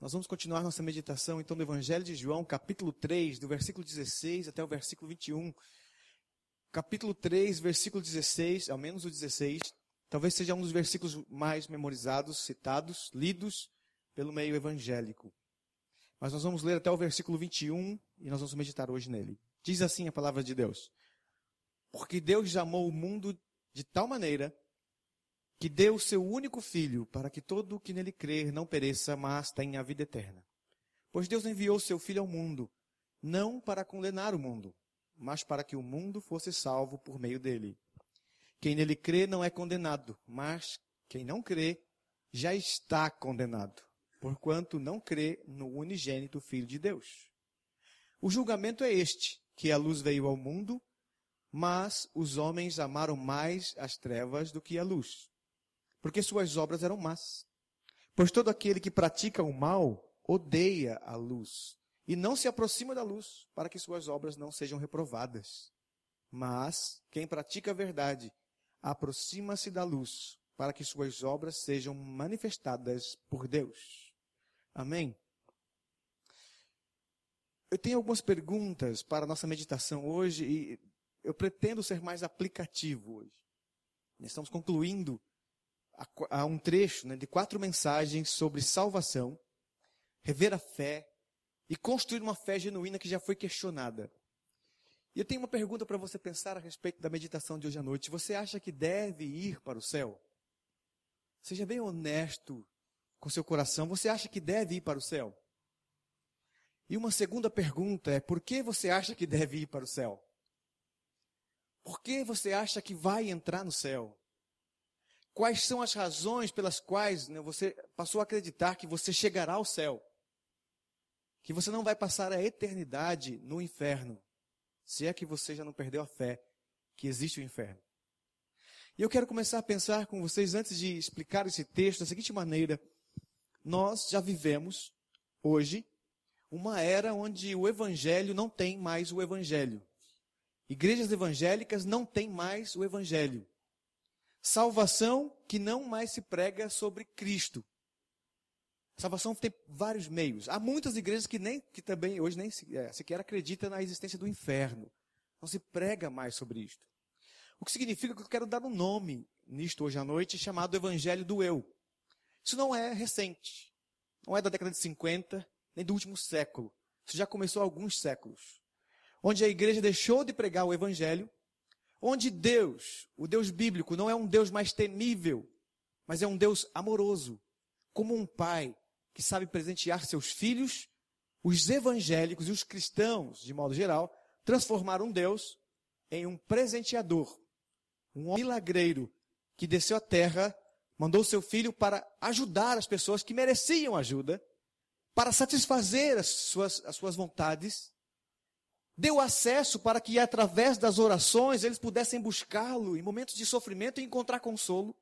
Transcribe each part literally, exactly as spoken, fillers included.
Nós vamos continuar nossa meditação, então, do Evangelho de João, capítulo três, do versículo dezesseis até o versículo vinte e um. Capítulo três, versículo dezesseis, ao menos o dezesseis, talvez seja um dos versículos mais memorizados, citados, lidos pelo meio evangélico. Mas nós vamos ler até o versículo vinte e um e nós vamos meditar hoje nele. Diz assim a palavra de Deus: Porque Deus amou o mundo de tal maneira que deu o seu único Filho, para que todo o que nele crer não pereça, mas tenha a vida eterna. Pois Deus enviou o seu Filho ao mundo, não para condenar o mundo, mas para que o mundo fosse salvo por meio dele. Quem nele crê não é condenado, mas quem não crê já está condenado, porquanto não crê no unigênito Filho de Deus. O julgamento é este, que a luz veio ao mundo, mas os homens amaram mais as trevas do que a luz, porque suas obras eram más. Pois todo aquele que pratica o mal odeia a luz, e não se aproxima da luz, para que suas obras não sejam reprovadas. Mas quem pratica a verdade aproxima-se da luz, para que suas obras sejam manifestadas por Deus. Amém? Eu tenho algumas perguntas para a nossa meditação hoje, e eu pretendo ser mais aplicativo hoje. Estamos concluindo a um trecho, né, de quatro mensagens sobre salvação, rever a fé e construir uma fé genuína que já foi questionada. E eu tenho uma pergunta para você pensar a respeito da meditação de hoje à noite. Você acha que deve ir para o céu? Seja bem honesto com seu coração. Você acha que deve ir para o céu? E uma segunda pergunta é: por que você acha que deve ir para o céu? Por que você acha que vai entrar no céu? Quais são as razões pelas quais, né, você passou a acreditar que você chegará ao céu? Que você não vai passar a eternidade no inferno, se é que você já não perdeu a fé que existe o inferno. E eu quero começar a pensar com vocês, antes de explicar esse texto, da seguinte maneira: nós já vivemos, hoje, uma era onde o evangelho não tem mais o evangelho. Igrejas evangélicas não têm mais o evangelho. Salvação que não mais se prega sobre Cristo. Salvação tem vários meios. Há muitas igrejas que, nem, que também hoje nem é, sequer acreditam na existência do inferno. Não se prega mais sobre isto. O que significa que eu quero dar um nome nisto hoje à noite, chamado Evangelho do Eu. Isso não é recente. Não é da década de cinquenta, nem do último século. Isso já começou há alguns séculos. Onde a igreja deixou de pregar o Evangelho, onde Deus, o Deus bíblico, não é um Deus mais temível, mas é um Deus amoroso, como um pai que sabe presentear seus filhos. Os evangélicos e os cristãos, de modo geral, transformaram Deus em um presenteador, um milagreiro que desceu à terra, mandou seu filho para ajudar as pessoas que mereciam ajuda, para satisfazer as suas, as suas vontades. Deu acesso para que, através das orações, eles pudessem buscá-lo em momentos de sofrimento e encontrar consolo.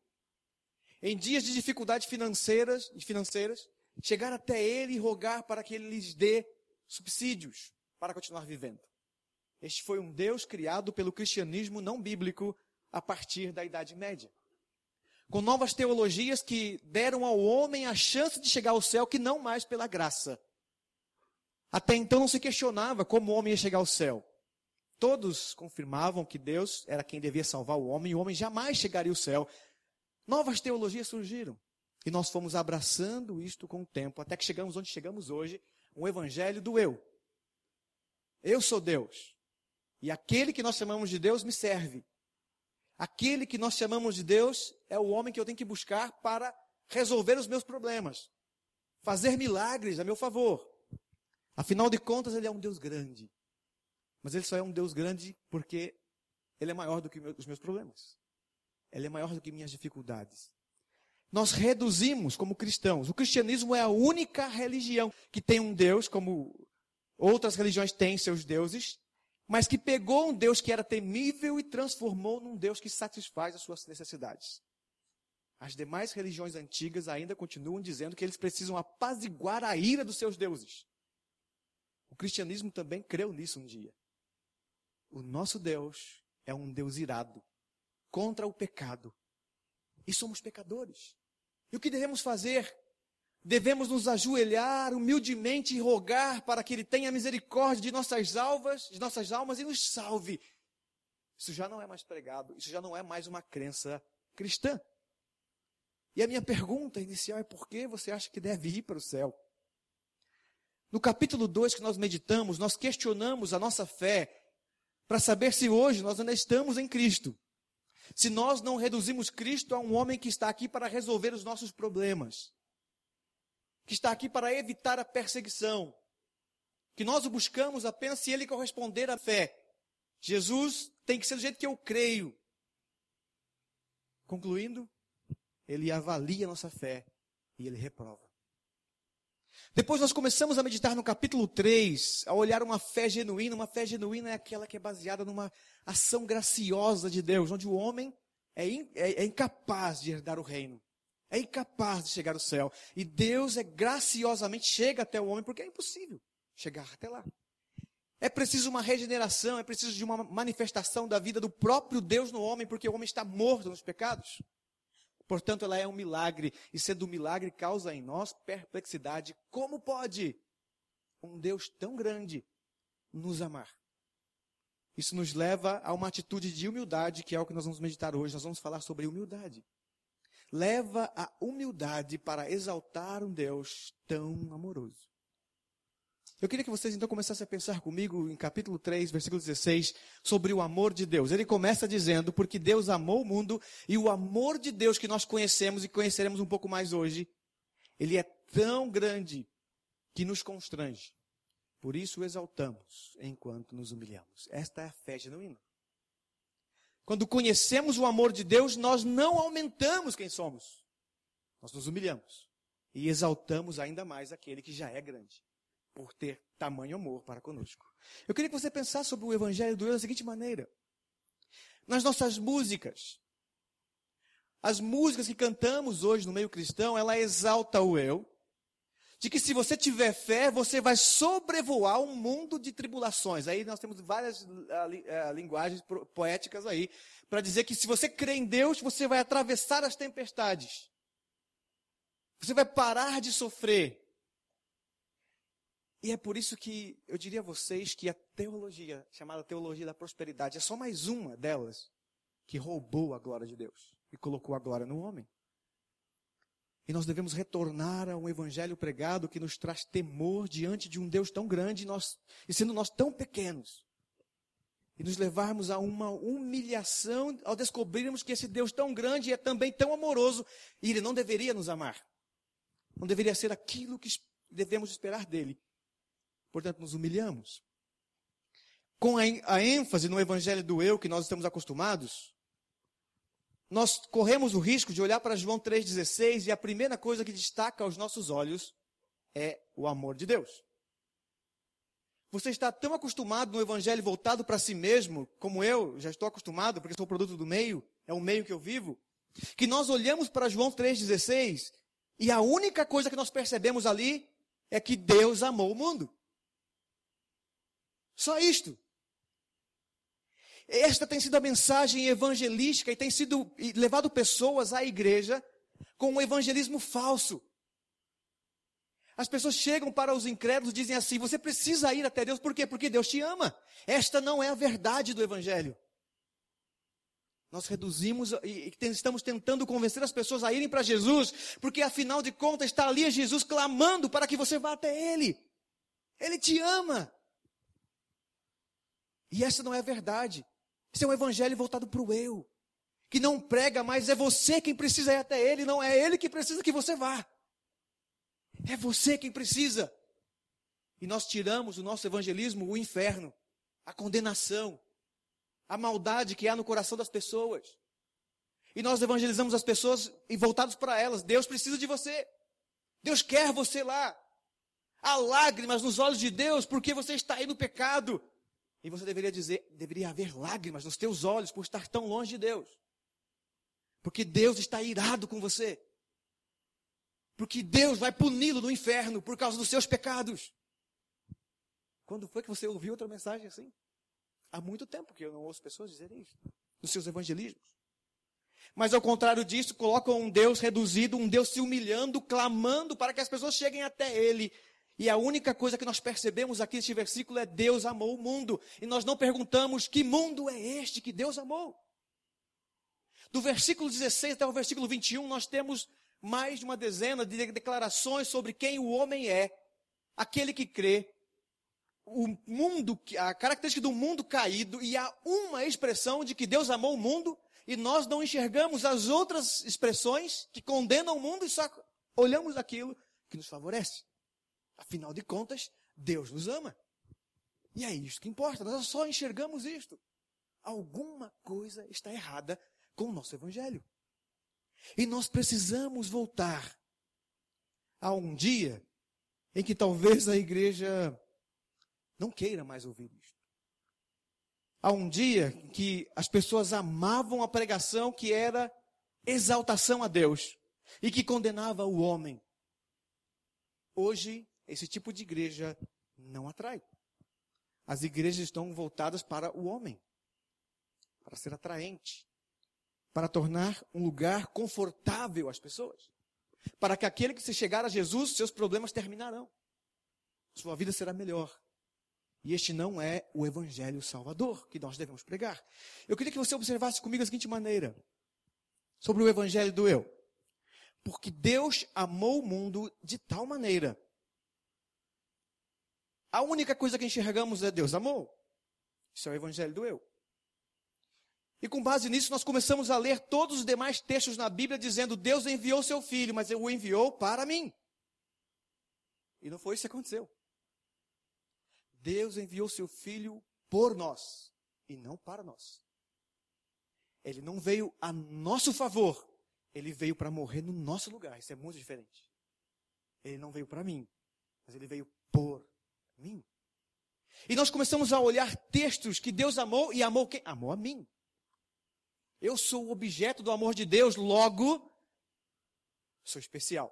Em dias de dificuldades financeiras, financeiras, chegar até ele e rogar para que ele lhes dê subsídios para continuar vivendo. Este foi um Deus criado pelo cristianismo não bíblico a partir da Idade Média. Com novas teologias que deram ao homem a chance de chegar ao céu, que não mais pela graça. Até então não se questionava como o homem ia chegar ao céu. Todos confirmavam que Deus era quem devia salvar o homem, e o homem jamais chegaria ao céu. Novas teologias surgiram. E nós fomos abraçando isto com o tempo, até que chegamos onde chegamos hoje, um evangelho do eu. Eu sou Deus. E aquele que nós chamamos de Deus me serve. Aquele que nós chamamos de Deus é o homem que eu tenho que buscar para resolver os meus problemas. Fazer milagres a meu favor. Afinal de contas, ele é um Deus grande. Mas ele só é um Deus grande porque ele é maior do que os meus problemas. Ele é maior do que minhas dificuldades. Nós reduzimos como cristãos. O cristianismo é a única religião que tem um Deus, como outras religiões têm seus deuses, mas que pegou um Deus que era temível e transformou num Deus que satisfaz as suas necessidades. As demais religiões antigas ainda continuam dizendo que eles precisam apaziguar a ira dos seus deuses. O cristianismo também creu nisso um dia. O nosso Deus é um Deus irado contra o pecado. E somos pecadores. E o que devemos fazer? devemos nos ajoelhar humildemente e rogar para que Ele tenha misericórdia de nossas almas, de nossas almas e nos salve. Isso já não é mais pregado, isso já não é mais uma crença cristã. E a minha pergunta inicial é: por que você acha que deve ir para o céu? No capítulo dois que nós meditamos, nós questionamos a nossa fé para saber se hoje nós ainda estamos em Cristo. Se nós não reduzimos Cristo a um homem que está aqui para resolver os nossos problemas, que está aqui para evitar a perseguição, que nós o buscamos apenas se Ele corresponder à fé. Jesus tem que ser do jeito que eu creio. Concluindo, Ele avalia a nossa fé e Ele reprova. Depois nós começamos a meditar no capítulo três, a olhar uma fé genuína. Uma fé genuína é aquela que é baseada numa ação graciosa de Deus, onde o homem é, in, é, é incapaz de herdar o reino, é incapaz de chegar ao céu. E Deus é graciosamente chega até o homem, porque é impossível chegar até lá. É preciso uma regeneração, é preciso de uma manifestação da vida do próprio Deus no homem, porque o homem está morto nos pecados. Portanto, ela é um milagre, e sendo um milagre, causa em nós perplexidade. Como pode um Deus tão grande nos amar? Isso nos leva a uma atitude de humildade, que é o que nós vamos meditar hoje. Nós vamos falar sobre humildade. Leva a humildade para exaltar um Deus tão amoroso. Eu queria que vocês então começassem a pensar comigo em capítulo três, versículo dezesseis, sobre o amor de Deus. Ele começa dizendo: porque Deus amou o mundo, e o amor de Deus que nós conhecemos e conheceremos um pouco mais hoje, ele é tão grande que nos constrange. Por isso o exaltamos enquanto nos humilhamos. Esta é a fé genuína. Quando conhecemos o amor de Deus, nós não aumentamos quem somos. Nós nos humilhamos e exaltamos ainda mais aquele que já é grande, por ter tamanho amor para conosco. Eu queria que você pensasse sobre o Evangelho do Eu da seguinte maneira: nas nossas músicas, as músicas que cantamos hoje no meio cristão, ela exalta o eu, de que se você tiver fé, você vai sobrevoar um mundo de tribulações. Aí nós temos várias uh, uh, linguagens poéticas aí, para dizer que se você crê em Deus, você vai atravessar as tempestades. Você vai parar de sofrer. E é por isso que eu diria a vocês que a teologia, chamada teologia da prosperidade, é só mais uma delas que roubou a glória de Deus e colocou a glória no homem. E nós devemos retornar a um evangelho pregado que nos traz temor diante de um Deus tão grande e, nós, e sendo nós tão pequenos. E nos levarmos a uma humilhação ao descobrirmos que esse Deus tão grande é também tão amoroso e Ele não deveria nos amar. Não deveria ser aquilo que devemos esperar dEle. Portanto, nos humilhamos. Com a, a ênfase no evangelho do eu que nós estamos acostumados, nós corremos o risco de olhar para João três dezesseis e a primeira coisa que destaca aos nossos olhos é o amor de Deus. Você está tão acostumado no evangelho voltado para si mesmo, como eu já estou acostumado, porque sou produto do meio, é o meio que eu vivo, que nós olhamos para João três dezesseis e a única coisa que nós percebemos ali é que Deus amou o mundo. Só isto. Esta tem sido a mensagem evangelística e tem sido levado pessoas à igreja com um evangelismo falso. As pessoas chegam para os incrédulos e dizem assim: você precisa ir até Deus. Por quê? Porque Deus te ama. Esta não é a verdade do evangelho. Nós reduzimos e estamos tentando convencer as pessoas a irem para Jesus, porque afinal de contas está ali Jesus clamando para que você vá até Ele. Ele te ama. E essa não é a verdade. Esse é um evangelho voltado para o eu, que não prega, mas é você quem precisa ir até Ele, não é Ele que precisa que você vá. É você quem precisa. E nós tiramos do nosso evangelismo o inferno, a condenação, a maldade que há no coração das pessoas. E nós evangelizamos as pessoas e voltados para elas. Deus precisa de você. Deus quer você lá. Há lágrimas nos olhos de Deus porque você está aí no pecado. E você deveria dizer, deveria haver lágrimas nos teus olhos por estar tão longe de Deus. Porque Deus está irado com você. Porque Deus vai puni-lo no inferno por causa dos seus pecados. Quando foi que você ouviu outra mensagem assim? Há muito tempo que eu não ouço pessoas dizerem isso. Nos seus evangelismos. Mas ao contrário disso, colocam um Deus reduzido, um Deus se humilhando, clamando para que as pessoas cheguem até Ele. E a única coisa que nós percebemos aqui neste versículo é Deus amou o mundo. E nós não perguntamos que mundo é este que Deus amou. Do versículo dezesseis até o versículo vinte e um, nós temos mais de uma dezena de declarações sobre quem o homem é, aquele que crê, o mundo, a característica do mundo caído, e há uma expressão de que Deus amou o mundo, e nós não enxergamos as outras expressões que condenam o mundo e só olhamos aquilo que nos favorece. Afinal de contas, Deus nos ama. E é isso que importa, nós só enxergamos isto. Alguma coisa está errada com o nosso evangelho. E nós precisamos voltar a um dia em que talvez a igreja não queira mais ouvir isto. Há um dia em que as pessoas amavam a pregação que era exaltação a Deus e que condenava o homem. Hoje, esse tipo de igreja não atrai. As igrejas estão voltadas para o homem, para ser atraente, para tornar um lugar confortável às pessoas, para que aquele que se chegar a Jesus, seus problemas terminarão. Sua vida será melhor. E este não é o evangelho salvador que nós devemos pregar. Eu queria que você observasse comigo a seguinte maneira, sobre o evangelho do eu. Porque Deus amou o mundo de tal maneira. A única coisa que enxergamos é Deus amou. Isso é o evangelho do eu. E com base nisso, nós começamos a ler todos os demais textos na Bíblia dizendo, Deus enviou seu filho, mas o enviou para mim. E não foi isso que aconteceu. Deus enviou seu filho por nós, e não para nós. Ele não veio a nosso favor, ele veio para morrer no nosso lugar. Isso é muito diferente. Ele não veio para mim, mas ele veio por mim. E nós começamos a olhar textos que Deus amou, e amou quem? Amou a mim. Eu sou o objeto do amor de Deus, logo, sou especial.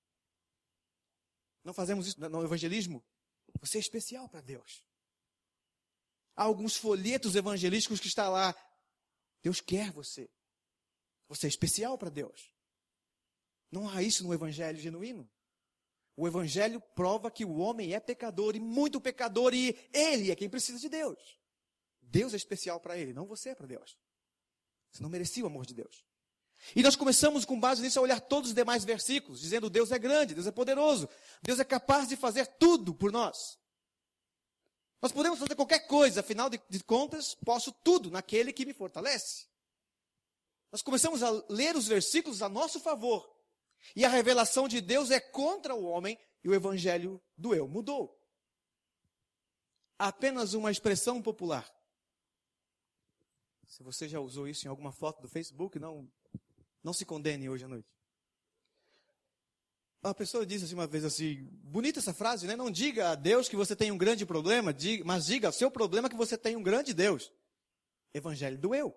Não fazemos isso no evangelismo? Você é especial para Deus. Há alguns folhetos evangelísticos que está lá. Deus quer você. Você é especial para Deus. Não há isso no evangelho genuíno. O evangelho prova que o homem é pecador, e muito pecador, e ele é quem precisa de Deus. Deus é especial para ele, não você é para Deus. Você não merecia o amor de Deus. E nós começamos com base nisso a olhar todos os demais versículos, dizendo Deus é grande, Deus é poderoso, Deus é capaz de fazer tudo por nós. Nós podemos fazer qualquer coisa, afinal de, de contas, posso tudo naquele que me fortalece. Nós começamos a ler os versículos a nosso favor. E a revelação de Deus é contra o homem, e o evangelho do eu mudou. Apenas uma expressão popular. Se você já usou isso em alguma foto do Facebook, não, não se condene hoje à noite. Uma pessoa disse assim uma vez assim, bonita essa frase, né? Não diga a Deus que você tem um grande problema, diga, mas diga ao seu problema que você tem um grande Deus. Evangelho do eu.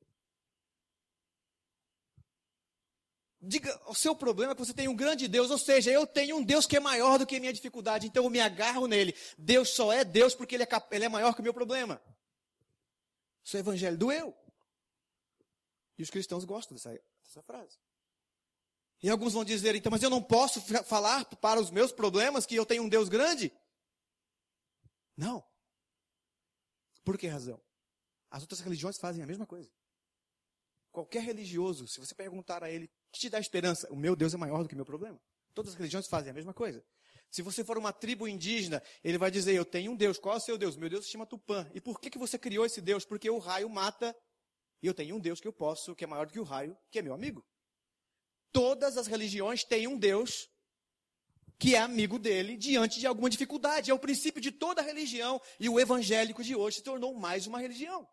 Diga ao seu problema que você tem um grande Deus, ou seja, eu tenho um Deus que é maior do que a minha dificuldade, então eu me agarro nele. Deus só é Deus porque ele é, ele é maior que o meu problema. Isso é o evangelho do eu. E os cristãos gostam dessa, dessa frase. E alguns vão dizer, então, mas eu não posso falar para os meus problemas que eu tenho um Deus grande? Não. Por que razão? As outras religiões fazem a mesma coisa. Qualquer religioso, se você perguntar a ele, o que te dá esperança? O meu Deus é maior do que o meu problema. Todas as religiões fazem a mesma coisa. Se você for uma tribo indígena, ele vai dizer, eu tenho um Deus. Qual é o seu Deus? Meu Deus se chama Tupã. E por que, que você criou esse Deus? Porque o raio mata, e eu tenho um Deus que eu posso, que é maior do que o raio, que é meu amigo. Todas as religiões têm um Deus que é amigo dele diante de alguma dificuldade. É o princípio de toda religião. E o evangélico de hoje se tornou mais uma religião.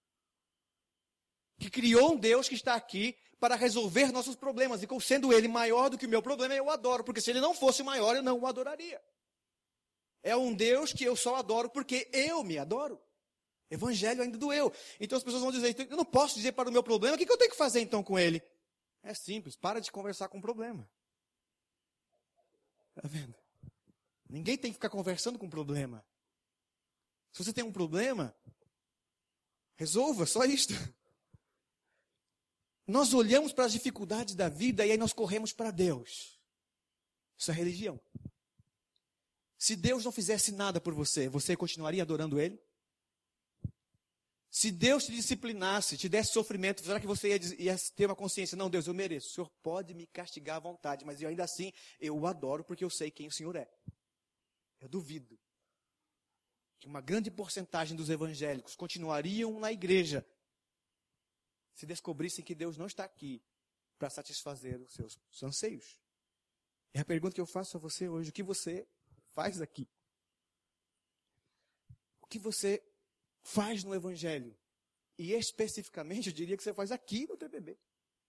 Que criou um Deus que está aqui para resolver nossos problemas. E sendo ele maior do que o meu problema, eu o adoro. Porque se ele não fosse maior, eu não o adoraria. É um Deus que eu só adoro porque eu me adoro. Evangelho ainda do eu. Então as pessoas vão dizer, eu não posso dizer para o meu problema, o que eu tenho que fazer então com ele? É simples, para de conversar com o problema. Está vendo? Ninguém tem que ficar conversando com o problema. Se você tem um problema, resolva, só isto. nós olhamos para as dificuldades da vida e aí nós corremos para Deus. Isso é religião. Se Deus não fizesse nada por você, você continuaria adorando Ele? Se Deus te disciplinasse, te desse sofrimento, será que você ia, ia ter uma consciência? Não, Deus, eu mereço. O Senhor pode me castigar à vontade, mas eu ainda assim, eu o adoro porque eu sei quem o Senhor é. Eu duvido que uma grande porcentagem dos evangélicos continuariam na igreja se descobrissem que Deus não está aqui para satisfazer os seus anseios. E a pergunta que eu faço a você hoje, o que você faz aqui? O que você faz no Evangelho? E especificamente, eu diria que você faz aqui no T B B.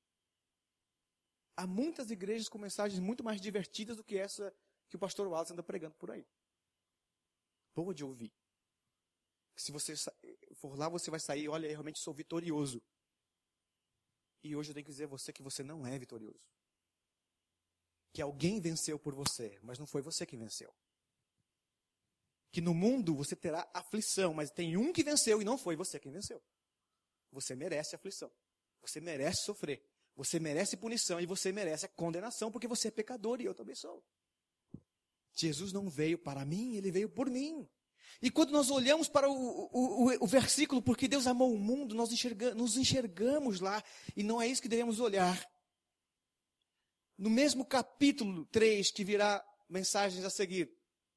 Há muitas igrejas com mensagens muito mais divertidas do que essa que o pastor Wallace anda pregando por aí. Boa de ouvir. Se você for lá, você vai sair, olha, eu realmente sou vitorioso. E hoje eu tenho que dizer a você que você não é vitorioso. Que alguém venceu por você, mas não foi você que venceu. Que no mundo você terá aflição, mas tem um que venceu e não foi você quem venceu. Você merece aflição. Você merece sofrer. Você merece punição e você merece a condenação porque você é pecador e eu também sou. Jesus não veio para mim, Ele veio por mim. E quando nós olhamos para o, o, o, o versículo, porque Deus amou o mundo, nós enxerga, nos enxergamos lá, e não é isso que devemos olhar. No mesmo capítulo três, que virá mensagens a seguir.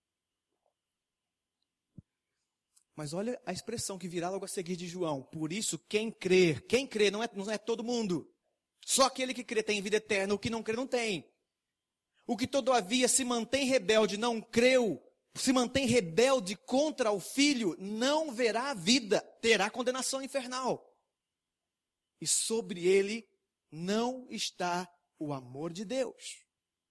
Mas olha a expressão que virá logo a seguir de João. Por isso, quem crer, quem crê não é, não é todo mundo. Só aquele que crê tem vida eterna, o que não crê não tem. O que todavia se mantém rebelde, não creu, se mantém rebelde contra o Filho, não verá a vida, terá condenação infernal. E sobre ele não está o amor de Deus.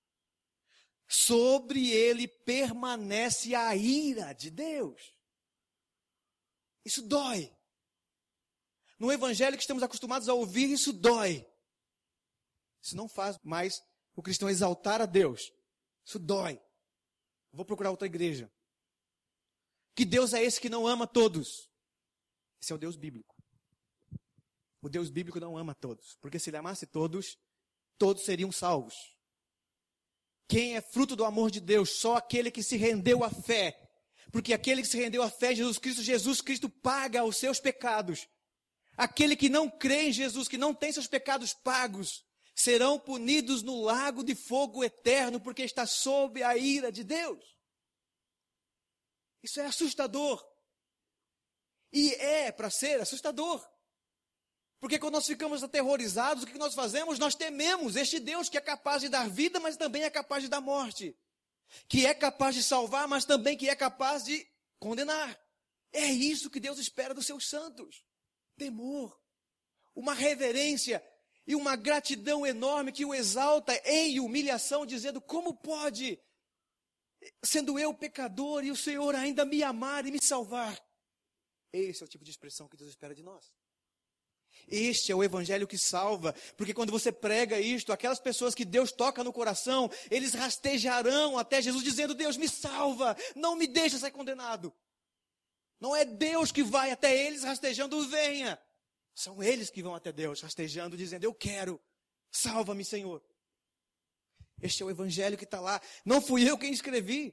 Sobre ele permanece a ira de Deus. Isso dói. No evangelho que estamos acostumados a ouvir, isso dói. Isso não faz mais o cristão exaltar a Deus. Isso dói. Vou procurar outra igreja. Que Deus é esse que não ama todos? Esse é o Deus bíblico. O Deus bíblico não ama todos. Porque se ele amasse todos, todos seriam salvos. Quem é fruto do amor de Deus? Só aquele que se rendeu à fé. Porque aquele que se rendeu à fé, Jesus Cristo, Jesus Cristo paga os seus pecados. Aquele que não crê em Jesus, que não tem seus pecados pagos, serão punidos no lago de fogo eterno, porque está sob a ira de Deus. Isso é assustador. E é para ser assustador. Porque quando nós ficamos aterrorizados, o que nós fazemos? Nós tememos este Deus que é capaz de dar vida, mas também é capaz de dar morte. Que é capaz de salvar, mas também que é capaz de condenar. É isso que Deus espera dos seus santos. Temor. Uma reverência e uma gratidão enorme que o exalta em humilhação, dizendo, como pode, sendo eu pecador e o Senhor ainda me amar e me salvar? Esse é o tipo de expressão que Deus espera de nós. Este é o evangelho que salva, porque quando você prega isto, aquelas pessoas que Deus toca no coração, eles rastejarão até Jesus dizendo, Deus me salva, não me deixa ser condenado. Não é Deus que vai até eles rastejando, venha. São eles que vão até Deus rastejando, dizendo, eu quero, salva-me, Senhor. Este é o evangelho que está lá. Não fui eu quem escrevi.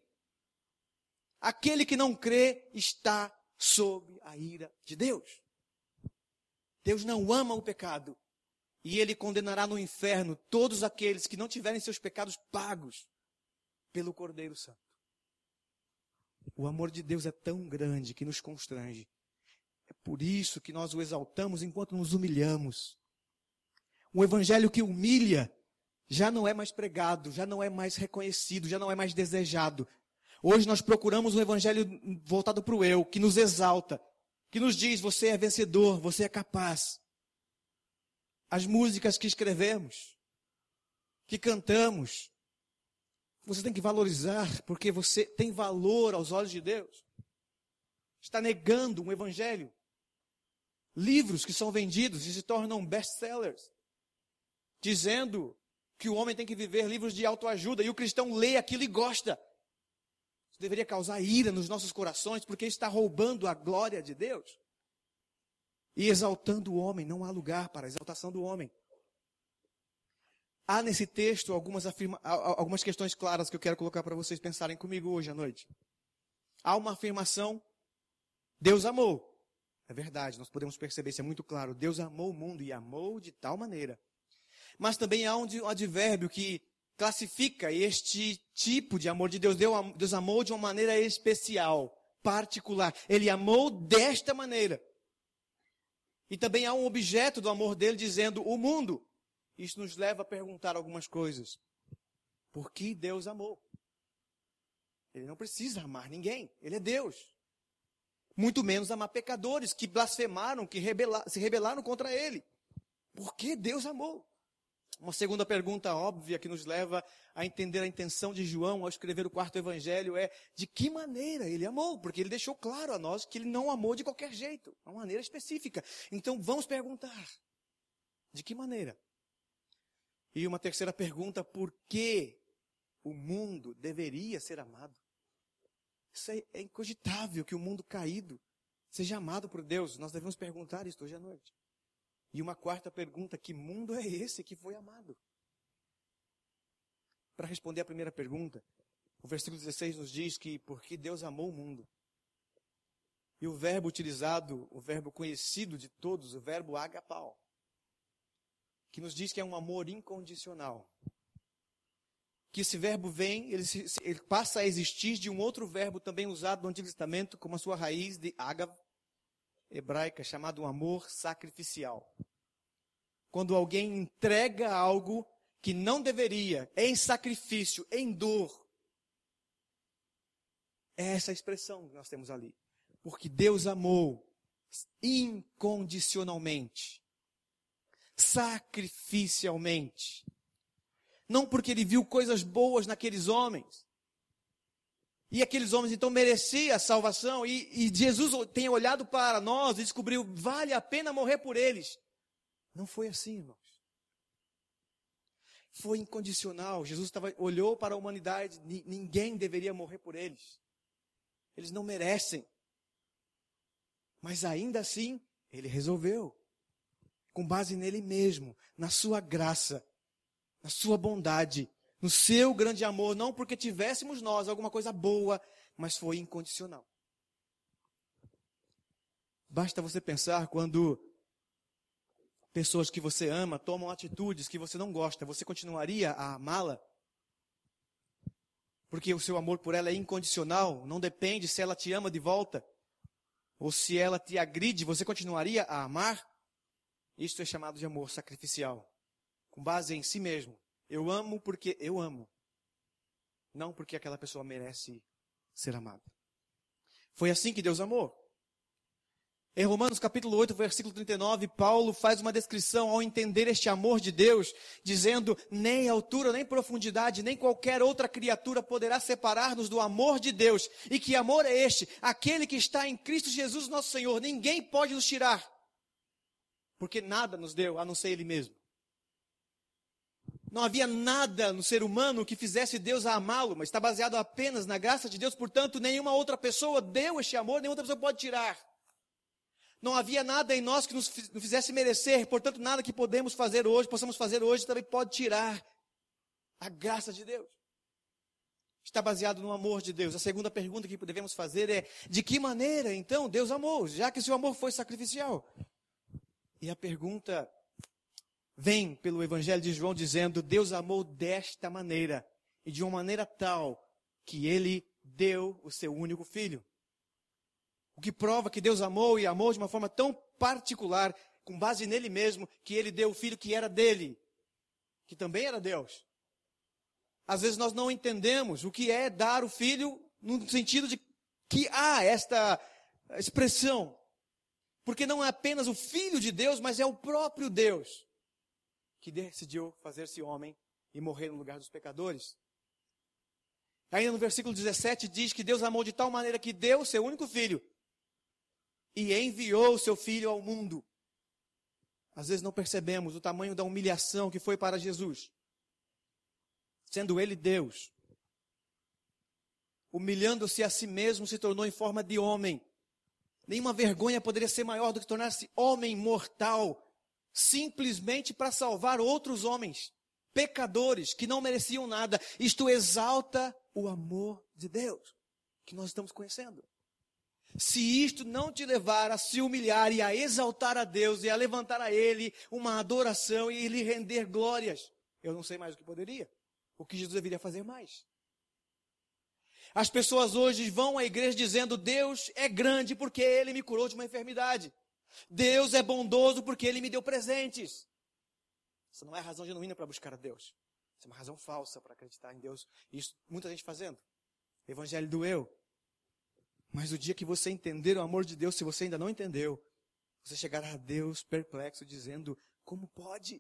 Aquele que não crê está sob a ira de Deus. Deus não ama o pecado. E Ele condenará no inferno todos aqueles que não tiverem seus pecados pagos pelo Cordeiro Santo. O amor de Deus é tão grande que nos constrange. É por isso que nós o exaltamos enquanto nos humilhamos. Um evangelho que humilha já não é mais pregado, já não é mais reconhecido, já não é mais desejado. Hoje nós procuramos um evangelho voltado para o eu, que nos exalta, que nos diz, você é vencedor, você é capaz. As músicas que escrevemos, que cantamos, você tem que valorizar, porque você tem valor aos olhos de Deus. Está negando um evangelho. Livros que são vendidos e se tornam best-sellers, dizendo que o homem tem que viver livros de autoajuda, e o cristão lê aquilo e gosta. Isso deveria causar ira nos nossos corações, porque está roubando a glória de Deus. E exaltando o homem, não há lugar para a exaltação do homem. há nesse texto algumas, afirma, algumas questões claras que eu quero colocar para vocês pensarem comigo hoje à noite. Há uma afirmação, Deus amou. É verdade, nós podemos perceber, isso é muito claro. Deus amou o mundo e amou de tal maneira. Mas também há um advérbio que classifica este tipo de amor de Deus. Deus amou de uma maneira especial, particular. Ele amou desta maneira. E também há um objeto do amor dele dizendo o mundo. Isso nos leva a perguntar algumas coisas. Por que Deus amou? Ele não precisa amar ninguém. Ele é Deus. Muito menos amar pecadores que blasfemaram, que rebela- se rebelaram contra ele. Por que Deus amou? Uma segunda pergunta óbvia que nos leva a entender a intenção de João ao escrever o quarto evangelho é de que maneira ele amou? Porque ele deixou claro a nós que ele não amou de qualquer jeito, de uma maneira específica. Então vamos perguntar, de que maneira? E uma terceira pergunta, por que o mundo deveria ser amado? Isso é, é incogitável que o mundo caído seja amado por Deus. Nós devemos perguntar isso hoje à noite. E uma quarta pergunta, que mundo é esse que foi amado? Para responder a primeira pergunta, o versículo dezesseis nos diz que porque Deus amou o mundo. E o verbo utilizado, o verbo conhecido de todos, o verbo agapau, que nos diz que é um amor incondicional. Que esse verbo vem, ele, se, ele passa a existir de um outro verbo também usado no Antigo Testamento, como a sua raiz de agav, hebraica, chamado um amor sacrificial. Quando alguém entrega algo que não deveria, em sacrifício, em dor. É essa a expressão que nós temos ali. Porque Deus amou incondicionalmente, sacrificialmente. Não porque ele viu coisas boas naqueles homens. E aqueles homens então mereciam a salvação. E, e Jesus tem olhado para nós e descobriu, vale a pena morrer por eles. Não foi assim, irmãos. Foi incondicional. Jesus tava, olhou para a humanidade. Ninguém deveria morrer por eles. Eles não merecem. Mas ainda assim, ele resolveu. Com base nele mesmo, na sua graça, na sua bondade, no seu grande amor, não porque tivéssemos nós alguma coisa boa, mas foi incondicional. Basta você pensar quando pessoas que você ama tomam atitudes que você não gosta, você continuaria a amá-la? Porque o seu amor por ela é incondicional, não depende se ela te ama de volta, ou se ela te agride, você continuaria a amar? Isto é chamado de amor sacrificial. Com base em si mesmo. Eu amo porque eu amo. Não porque aquela pessoa merece ser amada. Foi assim que Deus amou. Em Romanos capítulo oito, versículo trinta e nove, Paulo faz uma descrição ao entender este amor de Deus, dizendo, nem altura, nem profundidade, nem qualquer outra criatura poderá separar-nos do amor de Deus. E que amor é este? Aquele que está em Cristo Jesus nosso Senhor. Ninguém pode nos tirar. Porque nada nos deu, a não ser Ele mesmo. Não havia nada no ser humano que fizesse Deus a amá-lo, mas está baseado apenas na graça de Deus. Portanto, nenhuma outra pessoa deu este amor, nenhuma outra pessoa pode tirar. Não havia nada em nós que nos fizesse merecer, portanto, nada que podemos fazer hoje, possamos fazer hoje, também pode tirar a graça de Deus. Está baseado no amor de Deus. A segunda pergunta que devemos fazer é, de que maneira, então, Deus amou, já que seu amor foi sacrificial? E a pergunta vem pelo Evangelho de João dizendo, Deus amou desta maneira, e de uma maneira tal, que Ele deu o seu único filho. O que prova que Deus amou e amou de uma forma tão particular, com base nele mesmo, que Ele deu o filho que era dele, que também era Deus. Às vezes nós não entendemos o que é dar o filho, no sentido de que há esta expressão. Porque não é apenas o Filho de Deus, mas é o próprio Deus que decidiu fazer-se homem e morrer no lugar dos pecadores. Ainda no versículo dezessete diz que Deus amou de tal maneira que deu o seu único Filho e enviou o seu Filho ao mundo. Às vezes não percebemos o tamanho da humilhação que foi para Jesus. Sendo Ele Deus, humilhando-se a si mesmo, se tornou em forma de homem. Nenhuma vergonha poderia ser maior do que tornar-se homem mortal, simplesmente para salvar outros homens, pecadores, que não mereciam nada. Isto exalta o amor de Deus, que nós estamos conhecendo. Se isto não te levar a se humilhar e a exaltar a Deus e a levantar a Ele uma adoração e lhe render glórias, eu não sei mais o que poderia. O que Jesus deveria fazer mais. As pessoas hoje vão à igreja dizendo: Deus é grande porque Ele me curou de uma enfermidade. Deus é bondoso porque Ele me deu presentes. Isso não é a razão genuína para buscar a Deus. Isso é uma razão falsa para acreditar em Deus. Isso muita gente fazendo. Evangelho do eu. Mas o dia que você entender o amor de Deus, se você ainda não entendeu, você chegará a Deus perplexo, dizendo: como pode?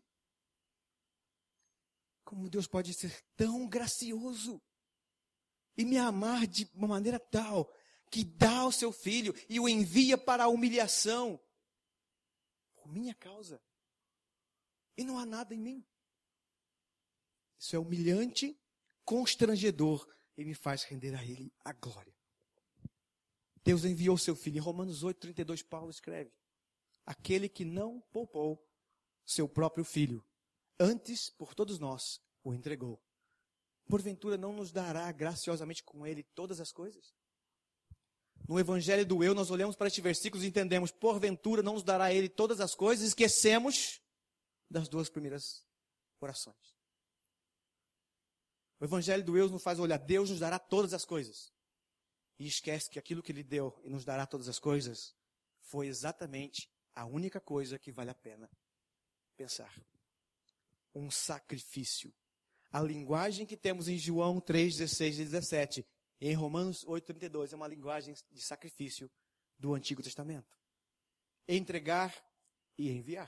Como Deus pode ser tão gracioso e me amar de uma maneira tal que dá o seu filho e o envia para a humilhação por minha causa? E não há nada em mim. Isso é humilhante, constrangedor e me faz render a Ele a glória. Deus enviou seu filho. Em Romanos oito, trinta e dois, Paulo escreve: aquele que não poupou seu próprio filho, antes, por todos nós, o entregou. Porventura não nos dará graciosamente com ele todas as coisas? No Evangelho do Eu, nós olhamos para este versículo e entendemos: porventura não nos dará ele todas as coisas? Esquecemos das duas primeiras orações. O Evangelho do Eu nos faz olhar: Deus nos dará todas as coisas. E esquece que aquilo que Ele deu e nos dará todas as coisas foi exatamente a única coisa que vale a pena pensar. Um sacrifício. A linguagem que temos em João três, dezesseis e dezessete, e em Romanos oito, trinta e dois, é uma linguagem de sacrifício do Antigo Testamento. Entregar e enviar.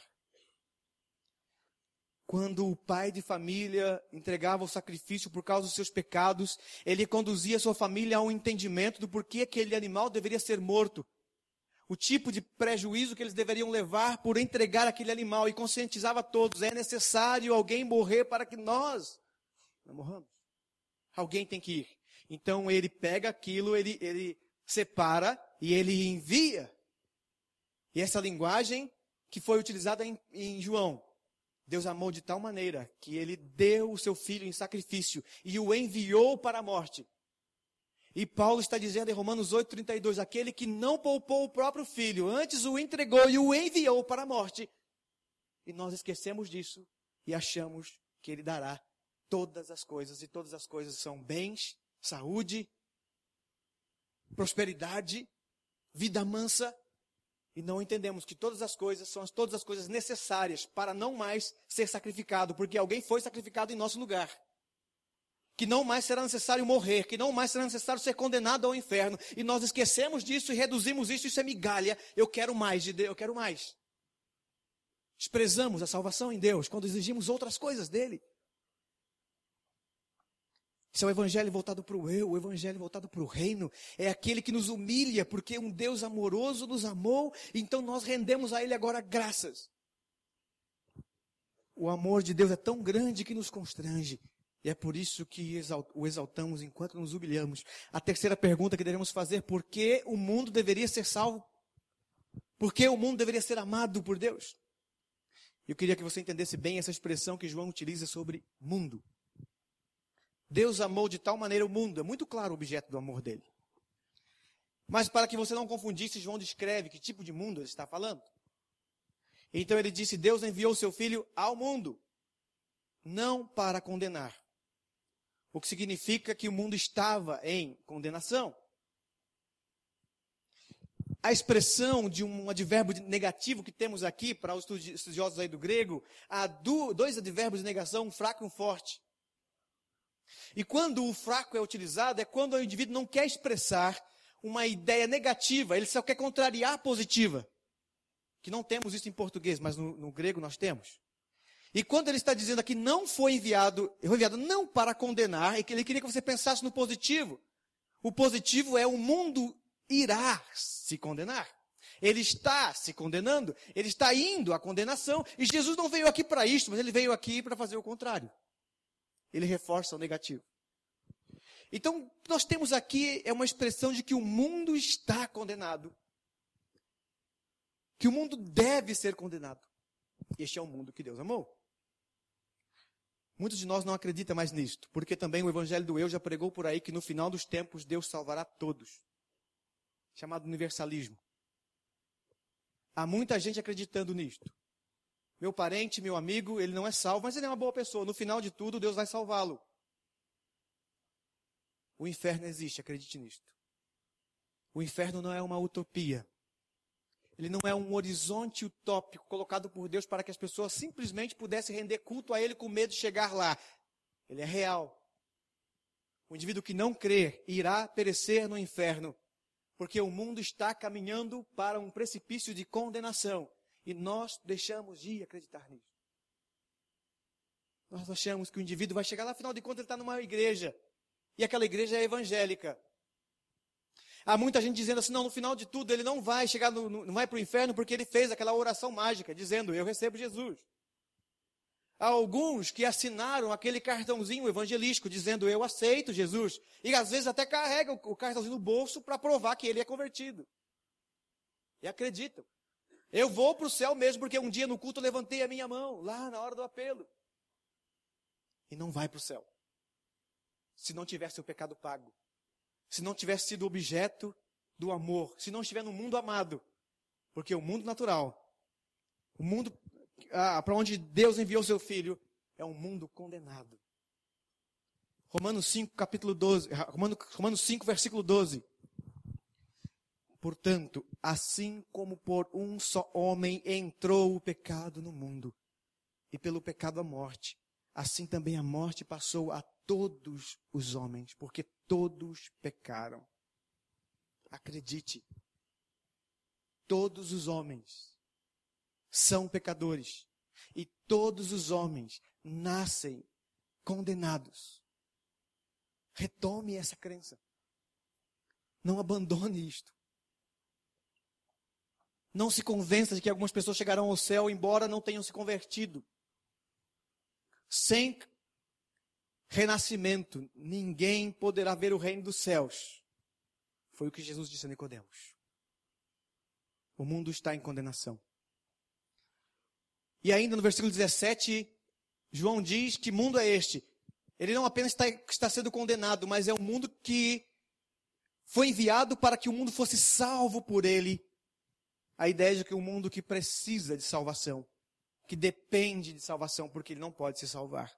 Quando o pai de família entregava o sacrifício por causa dos seus pecados, ele conduzia sua família a um entendimento do porquê aquele animal deveria ser morto. O tipo de prejuízo que eles deveriam levar por entregar aquele animal, e conscientizava todos: é necessário alguém morrer para que nós não morramos. Alguém tem que ir. Então ele pega aquilo, ele, ele separa e ele envia. E essa linguagem que foi utilizada em, em João: Deus amou de tal maneira que Ele deu o seu Filho em sacrifício e o enviou para a morte. E Paulo está dizendo em Romanos oito, trinta e dois, aquele que não poupou o próprio Filho, antes o entregou e o enviou para a morte. E nós esquecemos disso e achamos que Ele dará todas as coisas. E todas as coisas são bens, saúde, prosperidade, vida mansa. E não entendemos que todas as coisas são as, todas as coisas necessárias para não mais ser sacrificado, porque alguém foi sacrificado em nosso lugar. Que não mais será necessário morrer, que não mais será necessário ser condenado ao inferno. E nós esquecemos disso e reduzimos isso, isso é migalha. Eu quero mais de Deus, eu quero mais. Desprezamos a salvação em Deus quando exigimos outras coisas dele. Esse é o evangelho voltado para o eu, o evangelho voltado para o reino. É aquele que nos humilha, porque um Deus amoroso nos amou, então nós rendemos a Ele agora graças. O amor de Deus é tão grande que nos constrange. E é por isso que o exaltamos enquanto nos humilhamos. A terceira pergunta que devemos fazer: por que o mundo deveria ser salvo? Por que o mundo deveria ser amado por Deus? Eu queria que você entendesse bem essa expressão que João utiliza sobre mundo. Deus amou de tal maneira o mundo. É muito claro o objeto do amor dele. Mas para que você não confundisse, João descreve que tipo de mundo ele está falando. Então ele disse: Deus enviou seu Filho ao mundo, não para condenar. O que significa que o mundo estava em condenação. A expressão de um advérbio negativo que temos aqui, para os estudiosos aí do grego, há dois advérbios de negação, um fraco e um forte. E quando o fraco é utilizado, é quando o indivíduo não quer expressar uma ideia negativa, ele só quer contrariar a positiva. Que não temos isso em português, mas no, no grego nós temos. E quando ele está dizendo aqui, não foi enviado, foi enviado não para condenar, é que ele queria que você pensasse no positivo. O positivo é: o mundo irá se condenar. Ele está se condenando, ele está indo à condenação, e Jesus não veio aqui para isto, mas ele veio aqui para fazer o contrário. Ele reforça o negativo. Então, nós temos aqui é uma expressão de que o mundo está condenado. Que o mundo deve ser condenado. Este é o mundo que Deus amou. Muitos de nós não acreditam mais nisto, porque também o evangelho do eu já pregou por aí que no final dos tempos Deus salvará todos. Chamado universalismo. Há muita gente acreditando nisto. Meu parente, meu amigo, ele não é salvo, mas ele é uma boa pessoa. No final de tudo, Deus vai salvá-lo. O inferno existe, acredite nisto. O inferno não é uma utopia. Ele não é um horizonte utópico colocado por Deus para que as pessoas simplesmente pudessem render culto a Ele com medo de chegar lá. Ele é real. O indivíduo que não crer irá perecer no inferno, porque o mundo está caminhando para um precipício de condenação. E nós deixamos de acreditar nisso. Nós achamos que o indivíduo vai chegar lá, afinal de contas ele está numa igreja. E aquela igreja é evangélica. Há muita gente dizendo assim, não, no final de tudo ele não vai chegar, no, no, não vai para o inferno porque ele fez aquela oração mágica, dizendo, eu recebo Jesus. Há alguns que assinaram aquele cartãozinho evangelístico, dizendo, eu aceito Jesus. E às vezes até carregam o cartãozinho no bolso para provar que ele é convertido. E acreditam. Eu vou para o céu mesmo, porque um dia no culto eu levantei a minha mão, lá na hora do apelo. E não vai para o céu. Se não tiver seu pecado pago. Se não tivesse sido objeto do amor. Se não estiver no mundo amado. Porque o mundo natural, o mundo ah, para onde Deus enviou seu Filho, é um mundo condenado. Romanos cinco, capítulo doze. Romanos cinco, versículo doze. Portanto, assim como por um só homem entrou o pecado no mundo, e pelo pecado a morte, assim também a morte passou a todos os homens, porque todos pecaram. Acredite, todos os homens são pecadores, e todos os homens nascem condenados. Retome essa crença. Não abandone isto. Não se convença de que algumas pessoas chegarão ao céu, embora não tenham se convertido. Sem renascimento, ninguém poderá ver o reino dos céus. Foi o que Jesus disse a Nicodemos. O mundo está em condenação. E ainda no versículo dezessete, João diz que mundo é este. Ele não apenas está, está sendo condenado, mas é um mundo que foi enviado para que o mundo fosse salvo por ele. A ideia de que um mundo que precisa de salvação, que depende de salvação, porque ele não pode se salvar.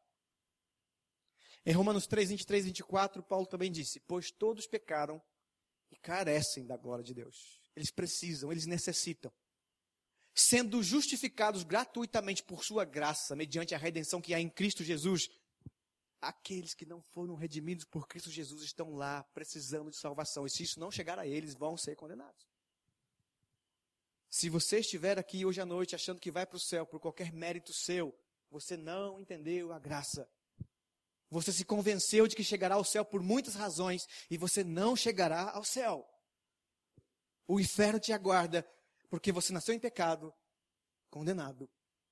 Em Romanos três, vinte e três e vinte e quatro, Paulo também disse, pois todos pecaram e carecem da glória de Deus. Eles precisam, eles necessitam. Sendo justificados gratuitamente por sua graça, mediante a redenção que há em Cristo Jesus, aqueles que não foram redimidos por Cristo Jesus estão lá, precisando de salvação. E se isso não chegar a eles, vão ser condenados. Se você estiver aqui hoje à noite achando que vai para o céu por qualquer mérito seu, você não entendeu a graça. Você se convenceu de que chegará ao céu por muitas razões e você não chegará ao céu. O inferno te aguarda porque você nasceu em pecado, condenado.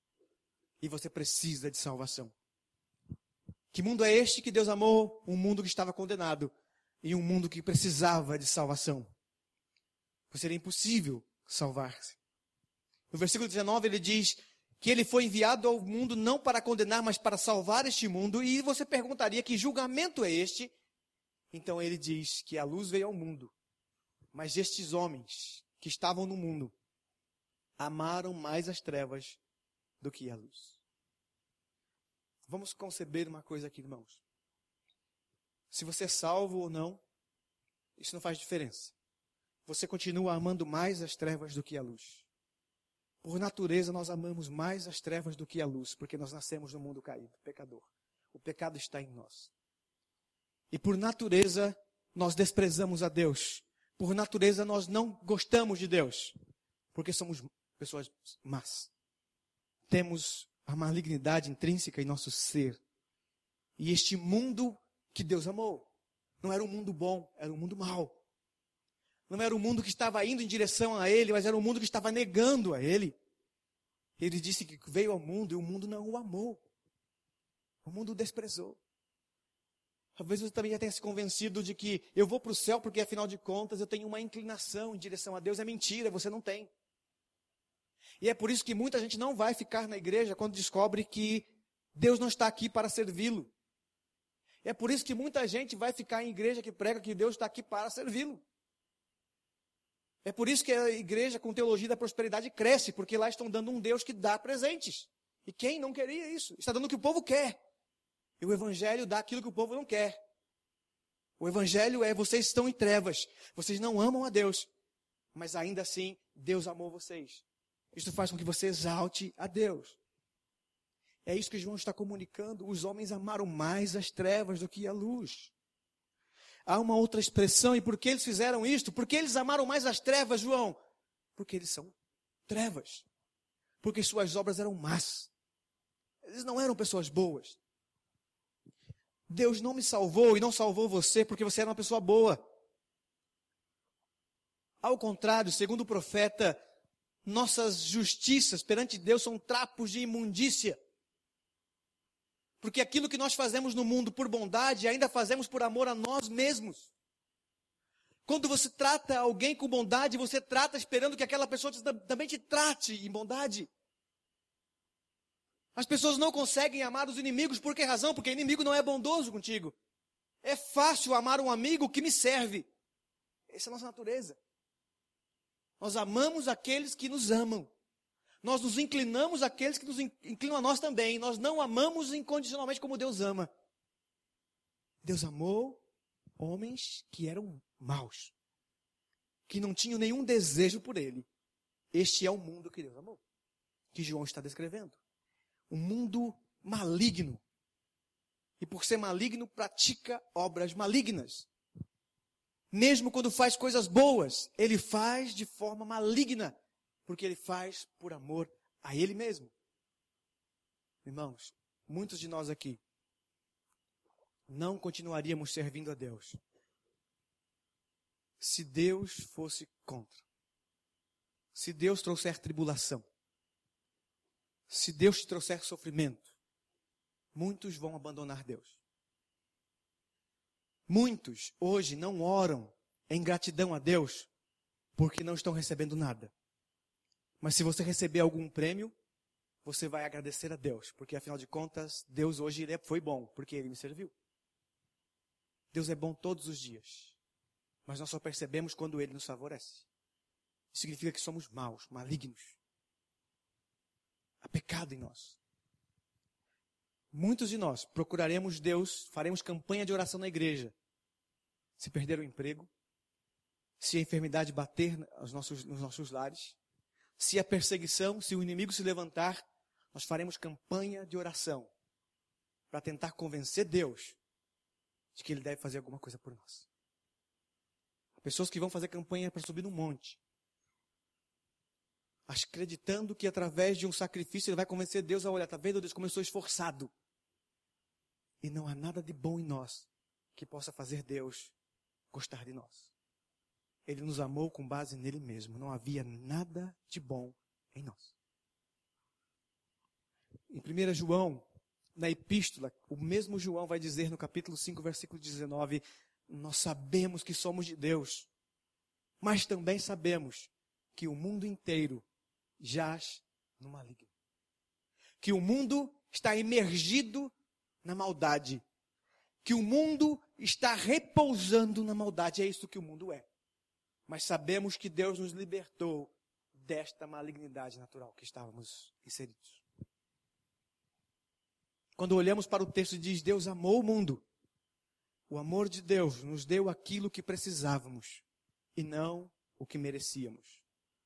E você precisa de salvação. Que mundo é este que Deus amou? Um mundo que estava condenado e um mundo que precisava de salvação. Pois seria impossível salvar-se. No versículo dezenove ele diz que ele foi enviado ao mundo não para condenar, mas para salvar este mundo. E você perguntaria que julgamento é este? Então ele diz que a luz veio ao mundo, mas estes homens que estavam no mundo amaram mais as trevas do que a luz. Vamos conceber uma coisa aqui, irmãos. Se você é salvo ou não, isso não faz diferença. Você continua amando mais as trevas do que a luz. Por natureza, nós amamos mais as trevas do que a luz, porque nós nascemos no mundo caído, pecador. O pecado está em nós. E por natureza, nós desprezamos a Deus. Por natureza, nós não gostamos de Deus, porque somos pessoas más. Temos a malignidade intrínseca em nosso ser. E este mundo que Deus amou, não era um mundo bom, era um mundo mau. Não era o mundo que estava indo em direção a Ele, mas era o mundo que estava negando a Ele. Ele disse que veio ao mundo e o mundo não o amou. O mundo o desprezou. Talvez você também já tenha se convencido de que eu vou para o céu porque, afinal de contas, eu tenho uma inclinação em direção a Deus. É mentira, você não tem. E é por isso que muita gente não vai ficar na igreja quando descobre que Deus não está aqui para servi-lo. É por isso que muita gente vai ficar em igreja que prega que Deus está aqui para servi-lo. É por isso que a igreja com teologia da prosperidade cresce, porque lá estão dando um Deus que dá presentes. E quem não queria isso? Está dando o que o povo quer. E o evangelho dá aquilo que o povo não quer. O evangelho é, vocês estão em trevas, vocês não amam a Deus, mas ainda assim, Deus amou vocês. Isso faz com que você exalte a Deus. É isso que João está comunicando. Os homens amaram mais as trevas do que a luz. Há uma outra expressão, e por que eles fizeram isto? Por que eles amaram mais as trevas, João? Porque eles são trevas. Porque suas obras eram más. Eles não eram pessoas boas. Deus não me salvou e não salvou você porque você era uma pessoa boa. Ao contrário, segundo o profeta, nossas justiças perante Deus são trapos de imundícia. Porque aquilo que nós fazemos no mundo por bondade, ainda fazemos por amor a nós mesmos. Quando você trata alguém com bondade, você trata esperando que aquela pessoa também te trate em bondade. As pessoas não conseguem amar os inimigos, por que razão? Porque inimigo não é bondoso contigo. É fácil amar um amigo que me serve. Essa é a nossa natureza. Nós amamos aqueles que nos amam. Nós nos inclinamos àqueles que nos inclinam a nós também. Nós não amamos incondicionalmente como Deus ama. Deus amou homens que eram maus, que não tinham nenhum desejo por Ele. Este é o mundo que Deus amou, que João está descrevendo. Um mundo maligno. E por ser maligno, pratica obras malignas. Mesmo quando faz coisas boas, ele faz de forma maligna, porque ele faz por amor a ele mesmo. Irmãos, muitos de nós aqui não continuaríamos servindo a Deus se Deus fosse contra. Se Deus trouxer tribulação, se Deus te trouxer sofrimento, muitos vão abandonar Deus. Muitos hoje não oram em gratidão a Deus porque não estão recebendo nada. Mas se você receber algum prêmio, você vai agradecer a Deus, porque afinal de contas, Deus hoje ele foi bom, porque Ele me serviu. Deus é bom todos os dias, mas nós só percebemos quando Ele nos favorece. Isso significa que somos maus, malignos. Há pecado em nós. Muitos de nós procuraremos Deus, faremos campanha de oração na igreja. Se perder o emprego, se a enfermidade bater aos nossos, nos nossos lares, se a perseguição, se o inimigo se levantar, nós faremos campanha de oração para tentar convencer Deus de que Ele deve fazer alguma coisa por nós. Pessoas que vão fazer campanha para subir no monte, acreditando que através de um sacrifício Ele vai convencer Deus a olhar, está vendo Deus como eu sou esforçado. E não há nada de bom em nós que possa fazer Deus gostar de nós. Ele nos amou com base nele mesmo. Não havia nada de bom em nós. Em primeiro João, na epístola, o mesmo João vai dizer no capítulo cinco, versículo dezenove, nós sabemos que somos de Deus, mas também sabemos que o mundo inteiro jaz no maligno. Que o mundo está imergido na maldade. Que o mundo está repousando na maldade. É isso que o mundo é. Mas sabemos que Deus nos libertou desta malignidade natural que estávamos inseridos. Quando olhamos para o texto e diz, Deus amou o mundo. O amor de Deus nos deu aquilo que precisávamos e não o que merecíamos.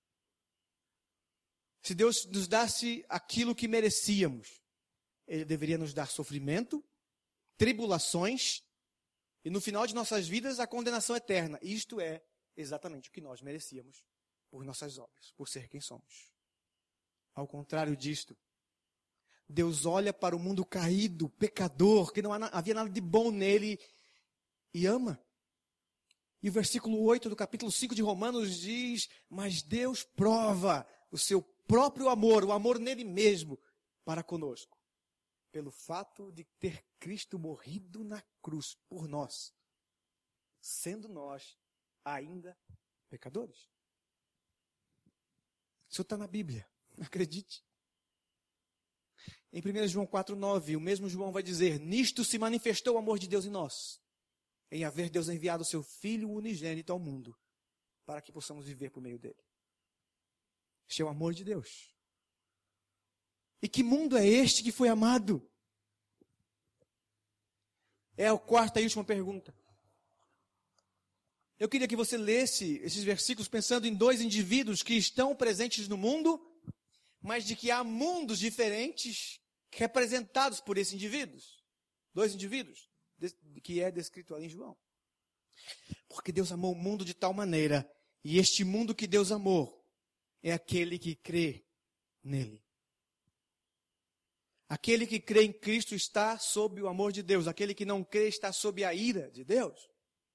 Se Deus nos desse aquilo que merecíamos, Ele deveria nos dar sofrimento, tribulações e no final de nossas vidas a condenação eterna. Isto é exatamente o que nós merecíamos por nossas obras, por ser quem somos. Ao contrário disto, Deus olha para o mundo caído, pecador, que não havia nada de bom nele e ama. E o versículo oito do capítulo cinco de Romanos diz, mas Deus prova o seu próprio amor, o amor nele mesmo, para conosco, pelo fato de ter Cristo morrido na cruz por nós, sendo nós ainda pecadores. Isso está na Bíblia, acredite. Em primeiro João quatro, nove, o mesmo João vai dizer: nisto se manifestou o amor de Deus em nós, em haver Deus enviado o seu Filho unigênito ao mundo, para que possamos viver por meio dele. Este é o amor de Deus. E que mundo é este que foi amado? É a quarta e última pergunta. Eu queria que você lesse esses versículos pensando em dois indivíduos que estão presentes no mundo, mas de que há mundos diferentes representados por esses indivíduos. Dois indivíduos, que é descrito ali em João. Porque Deus amou o mundo de tal maneira, e este mundo que Deus amou é aquele que crê nele. Aquele que crê em Cristo está sob o amor de Deus. Aquele que não crê está sob a ira de Deus.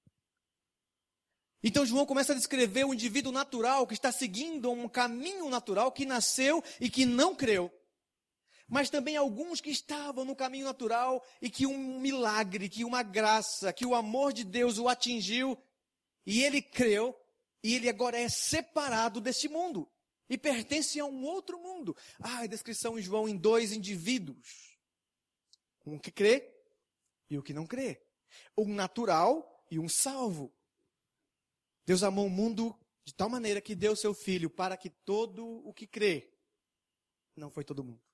Então João começa a descrever o indivíduo natural que está seguindo um caminho natural, que nasceu e que não creu. Mas também alguns que estavam no caminho natural e que um milagre, que uma graça, que o amor de Deus o atingiu e ele creu e ele agora é separado desse mundo e pertence a um outro mundo. Ah, a descrição em João em dois indivíduos. Um que crê e o que não crê. Um natural e um salvo. Deus amou o mundo de tal maneira que deu seu Filho para que todo o que crê, não foi todo mundo.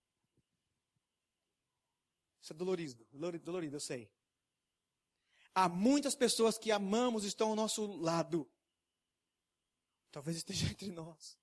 Isso é dolorido, dolorido, eu sei. Há muitas pessoas que amamos e estão ao nosso lado. Talvez esteja entre nós.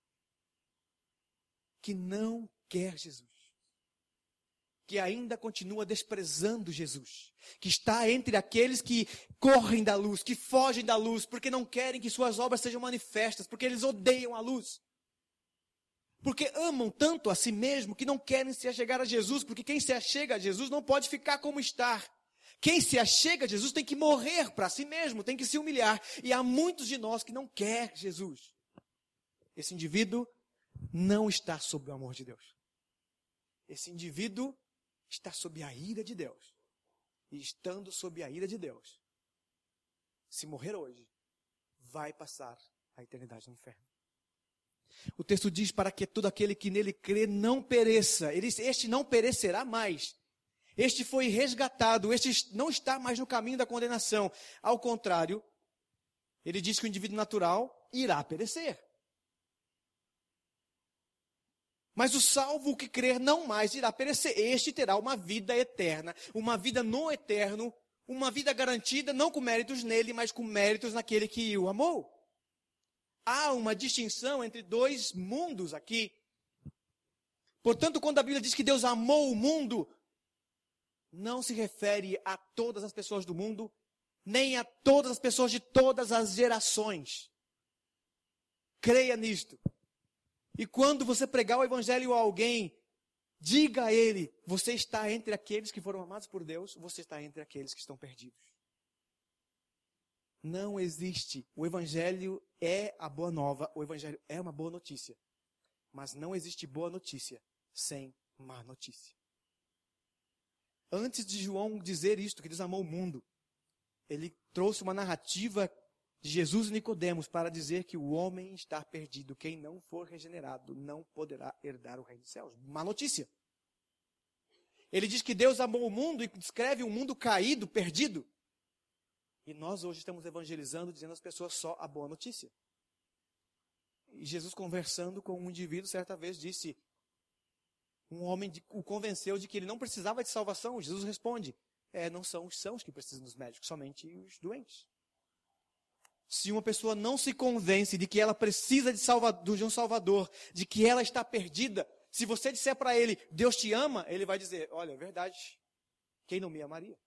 Que não quer Jesus. Que ainda continua desprezando Jesus. Que está entre aqueles que correm da luz, que fogem da luz, porque não querem que suas obras sejam manifestas, porque eles odeiam a luz. Porque amam tanto a si mesmo que não querem se achegar a Jesus, porque quem se achega a Jesus não pode ficar como está. Quem se achega a Jesus tem que morrer para si mesmo, tem que se humilhar. E há muitos de nós que não querem Jesus. Esse indivíduo não está sob o amor de Deus. Esse indivíduo está sob a ira de Deus. E estando sob a ira de Deus, se morrer hoje, vai passar a eternidade no inferno. O texto diz: para que todo aquele que nele crê não pereça. Ele, este não perecerá mais. Este foi resgatado. Este não está mais no caminho da condenação. Ao contrário, ele diz que o indivíduo natural irá perecer. Mas o salvo, o que crer, não mais irá perecer. Este terá uma vida eterna, uma vida no eterno, uma vida garantida, não com méritos nele, mas com méritos naquele que o amou. Há uma distinção entre dois mundos aqui. Portanto, quando a Bíblia diz que Deus amou o mundo, não se refere a todas as pessoas do mundo, nem a todas as pessoas de todas as gerações. Creia nisto. E quando você pregar o evangelho a alguém, diga a ele: você está entre aqueles que foram amados por Deus, você está entre aqueles que estão perdidos. Não existe. O evangelho é a boa nova, o evangelho é uma boa notícia. Mas não existe boa notícia sem má notícia. Antes de João dizer isto, que Deus amou o mundo, ele trouxe uma narrativa de Jesus e Nicodemos para dizer que o homem está perdido. Quem não for regenerado não poderá herdar o reino dos céus. Má notícia. Ele diz que Deus amou o mundo e descreve um mundo caído, perdido. E nós hoje estamos evangelizando, dizendo às pessoas só a boa notícia. E Jesus, conversando com um indivíduo, certa vez disse, um homem de, o convenceu de que ele não precisava de salvação. Jesus responde: é, não são os sãos que precisam dos médicos, somente os doentes. Se uma pessoa não se convence de que ela precisa de, salvador, de um salvador, de que ela está perdida, se você disser para ele: Deus te ama, ele vai dizer: olha, é verdade, quem não me amaria?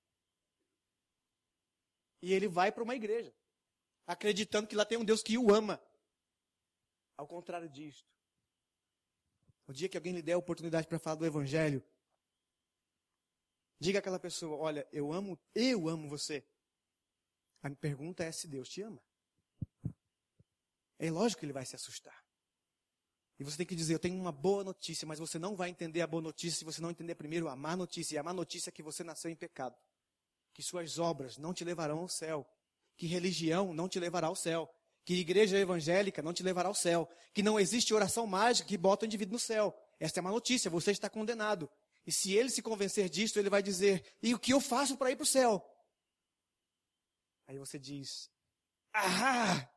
E ele vai para uma igreja, acreditando que lá tem um Deus que o ama. Ao contrário disto, o dia que alguém lhe der a oportunidade para falar do evangelho, diga àquela pessoa: olha, eu amo, eu amo você. A minha pergunta é se Deus te ama. É lógico que ele vai se assustar. E você tem que dizer: eu tenho uma boa notícia, mas você não vai entender a boa notícia se você não entender primeiro a má notícia. E a má notícia é que você nasceu em pecado. Que suas obras não te levarão ao céu. Que religião não te levará ao céu. Que igreja evangélica não te levará ao céu. Que não existe oração mágica que bota o indivíduo no céu. Esta é uma notícia, você está condenado. E se ele se convencer disso, ele vai dizer, e o que eu faço para ir para o céu? Aí você diz, ah!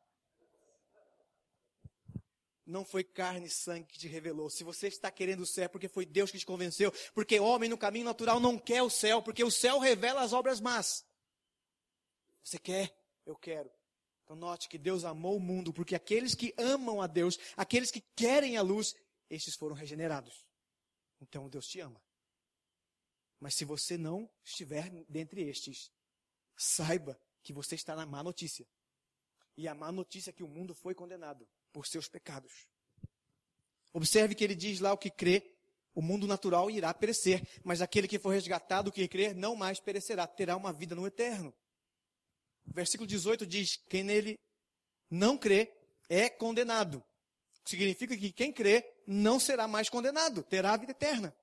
Não foi carne e sangue que te revelou. Se você está querendo o céu, é porque foi Deus que te convenceu. Porque o homem no caminho natural não quer o céu, porque o céu revela as obras más. Você quer? Eu quero. Então note que Deus amou o mundo, porque aqueles que amam a Deus, aqueles que querem a luz, estes foram regenerados. Então Deus te ama. Mas se você não estiver dentre estes, saiba que você está na má notícia. E a má notícia é que o mundo foi condenado por seus pecados. Observe que ele diz lá: o que crê, o mundo natural irá perecer, mas aquele que for resgatado, o que crer, não mais perecerá, terá uma vida no eterno. O versículo dezoito diz: quem nele não crê é condenado. Significa que quem crê não será mais condenado, terá a vida eterna.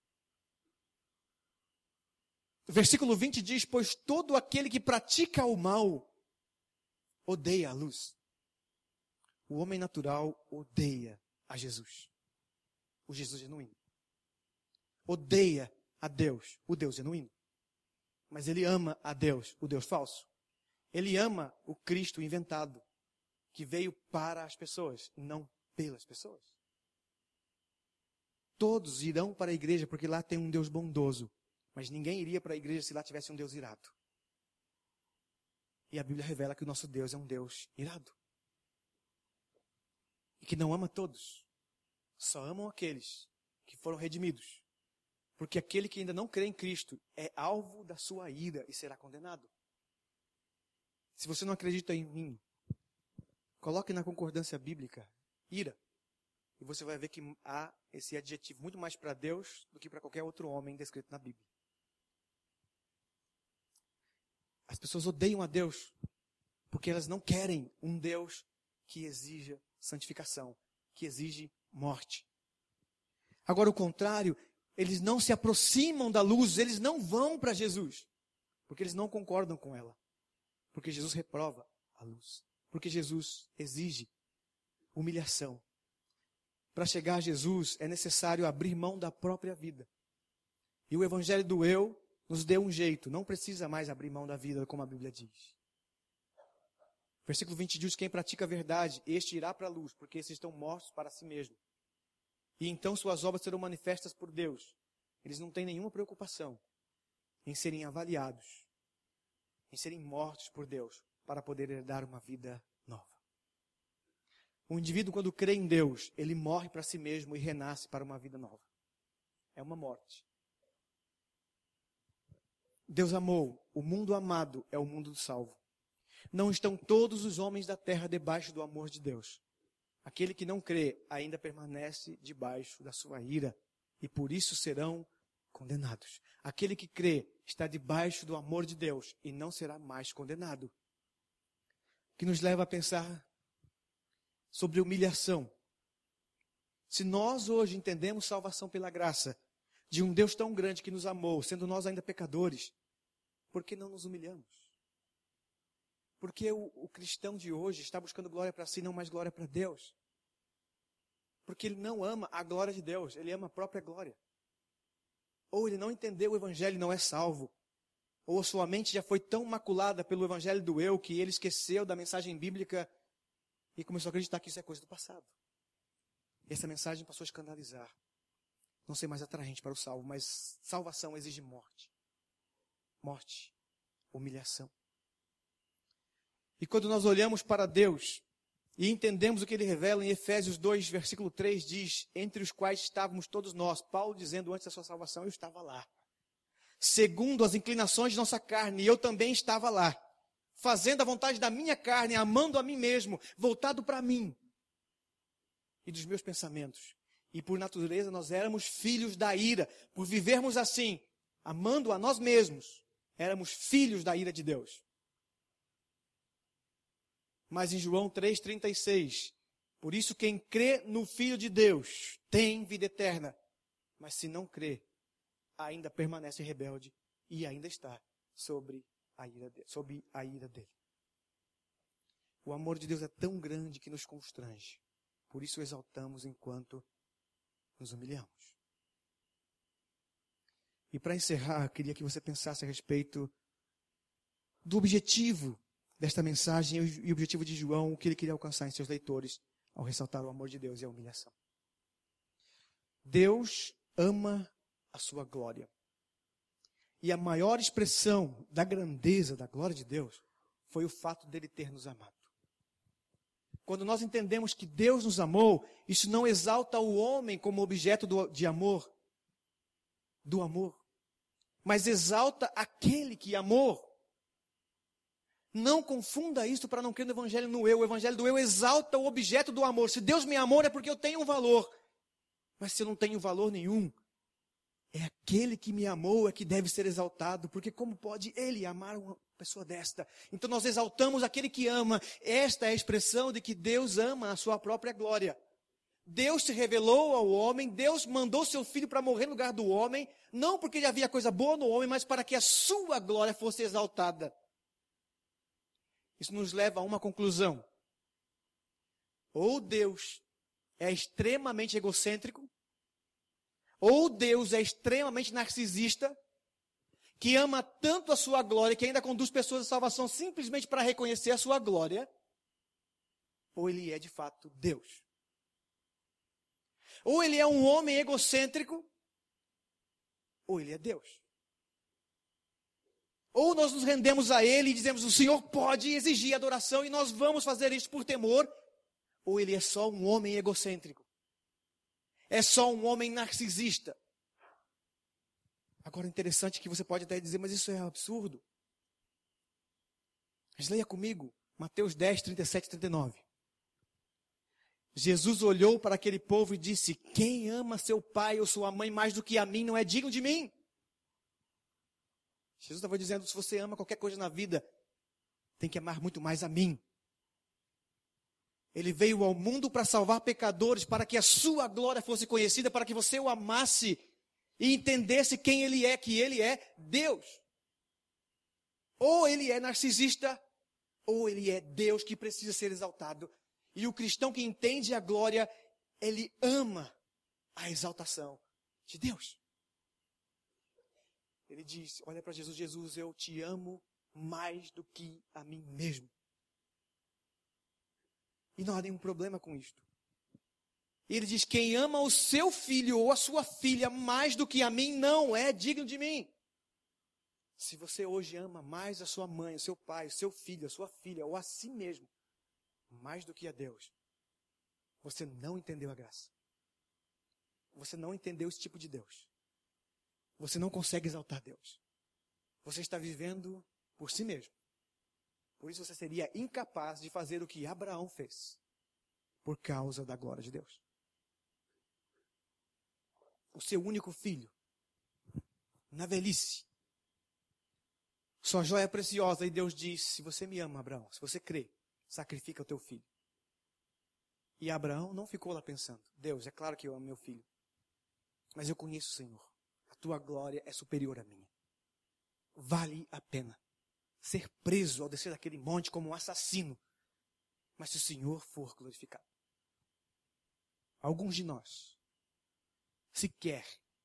O versículo vinte diz: pois todo aquele que pratica o mal odeia a luz. O homem natural odeia a Jesus, o Jesus genuíno. Odeia a Deus, o Deus genuíno. Mas ele ama a Deus, o Deus falso. Ele ama o Cristo inventado, que veio para as pessoas, não pelas pessoas. Todos irão para a igreja porque lá tem um Deus bondoso, mas ninguém iria para a igreja se lá tivesse um Deus irado. E a Bíblia revela que o nosso Deus é um Deus irado. E que não ama todos. Só amam aqueles que foram redimidos. Porque aquele que ainda não crê em Cristo é alvo da sua ira e será condenado. Se você não acredita em mim, coloque na concordância bíblica ira. E você vai ver que há esse adjetivo muito mais para Deus do que para qualquer outro homem descrito na Bíblia. As pessoas odeiam a Deus porque elas não querem um Deus que exija santificação, que exige morte. Agora, o contrário, eles não se aproximam da luz, eles não vão para Jesus, porque eles não concordam com ela. Porque Jesus reprova a luz. Porque Jesus exige humilhação. Para chegar a Jesus é necessário abrir mão da própria vida. E o evangelho do eu nos deu um jeito. Não precisa mais abrir mão da vida, como a Bíblia diz. Versículo vinte diz: quem pratica a verdade, este irá para a luz, porque esses estão mortos para si mesmo. E então suas obras serão manifestas por Deus. Eles não têm nenhuma preocupação em serem avaliados, em serem mortos por Deus, para poder herdar uma vida nova. O indivíduo, quando crê em Deus, ele morre para si mesmo e renasce para uma vida nova. É uma morte. Deus amou, o mundo amado é o mundo do salvo. Não estão todos os homens da terra debaixo do amor de Deus. Aquele que não crê ainda permanece debaixo da sua ira, e por isso serão condenados. Aquele que crê está debaixo do amor de Deus e não será mais condenado. O que nos leva a pensar sobre humilhação. Se nós hoje entendemos salvação pela graça de um Deus tão grande que nos amou, sendo nós ainda pecadores, por que não nos humilhamos? Porque o, o cristão de hoje está buscando glória para si, não mais glória para Deus. Porque ele não ama a glória de Deus, ele ama a própria glória. Ou ele não entendeu o evangelho e não é salvo. Ou sua mente já foi tão maculada pelo evangelho do eu que ele esqueceu da mensagem bíblica e começou a acreditar que isso é coisa do passado. E essa mensagem passou a escandalizar. Não ser mais atraente para o salvo, mas salvação exige morte. Morte, humilhação. E quando nós olhamos para Deus e entendemos o que Ele revela em Efésios dois, versículo três, diz: entre os quais estávamos todos nós. Paulo dizendo antes da sua salvação: eu estava lá. Segundo as inclinações de nossa carne, e eu também estava lá. Fazendo a vontade da minha carne, amando a mim mesmo, voltado para mim e dos meus pensamentos. E por natureza nós éramos filhos da ira. Por vivermos assim, amando a nós mesmos, éramos filhos da ira de Deus. Mas em João três, trinta e seis, por isso quem crê no Filho de Deus tem vida eterna. Mas se não crê, ainda permanece rebelde e ainda está sobre a ira dele, sob a ira dele. O amor de Deus é tão grande que nos constrange. Por isso o exaltamos enquanto nos humilhamos. E para encerrar, eu queria que você pensasse a respeito do objetivo desta mensagem e o objetivo de João, o que ele queria alcançar em seus leitores ao ressaltar o amor de Deus e a humilhação. Deus ama a sua glória. E a maior expressão da grandeza da glória de Deus foi o fato dele ter nos amado. Quando nós entendemos que Deus nos amou, isso não exalta o homem como objeto do, de amor, do amor, mas exalta aquele que amou. Não confunda isso para não crer no evangelho no eu. O evangelho do eu exalta o objeto do amor. Se Deus me amou é porque eu tenho um valor. Mas se eu não tenho valor nenhum, é aquele que me amou é que deve ser exaltado. Porque como pode ele amar uma pessoa desta? Então nós exaltamos aquele que ama. Esta é a expressão de que Deus ama a sua própria glória. Deus se revelou ao homem, Deus mandou seu filho para morrer no lugar do homem, não porque já havia coisa boa no homem, mas para que a sua glória fosse exaltada. Isso nos leva a uma conclusão. Ou Deus é extremamente egocêntrico, ou Deus é extremamente narcisista, que ama tanto a sua glória, que ainda conduz pessoas à salvação simplesmente para reconhecer a sua glória, ou ele é de fato Deus. Ou ele é um homem egocêntrico, ou ele é Deus. Ou nós nos rendemos a ele e dizemos, o Senhor pode exigir adoração e nós vamos fazer isso por temor. Ou ele é só um homem egocêntrico. É só um homem narcisista. Agora, interessante que você pode até dizer, mas isso é absurdo. Mas leia comigo, Mateus dez, trinta e sete e trinta e nove. Jesus olhou para aquele povo e disse, quem ama seu pai ou sua mãe mais do que a mim não é digno de mim. Jesus estava dizendo, se você ama qualquer coisa na vida, tem que amar muito mais a mim. Ele veio ao mundo para salvar pecadores, para que a sua glória fosse conhecida, para que você o amasse e entendesse quem ele é, que ele é Deus. Ou ele é narcisista, ou ele é Deus que precisa ser exaltado. E o cristão que entende a glória, ele ama a exaltação de Deus. Ele diz, olha para Jesus, Jesus, eu te amo mais do que a mim mesmo. E não há nenhum problema com isto. Ele diz, quem ama o seu filho ou a sua filha mais do que a mim, não é digno de mim. Se você hoje ama mais a sua mãe, o seu pai, o seu filho, a sua filha, ou a si mesmo, mais do que a Deus, você não entendeu a graça. Você não entendeu esse tipo de Deus. Você não consegue exaltar Deus. Você está vivendo por si mesmo. Por isso você seria incapaz de fazer o que Abraão fez. Por causa da glória de Deus. O seu único filho. Na velhice. Sua joia preciosa. E Deus diz, se você me ama, Abraão, se você crê, sacrifica o teu filho. E Abraão não ficou lá pensando, Deus, é claro que eu amo meu filho. Mas eu conheço o Senhor. Tua glória é superior à minha. Vale a pena ser preso ao descer daquele monte como um assassino. Mas se o Senhor for glorificado. Alguns de nós, sequer,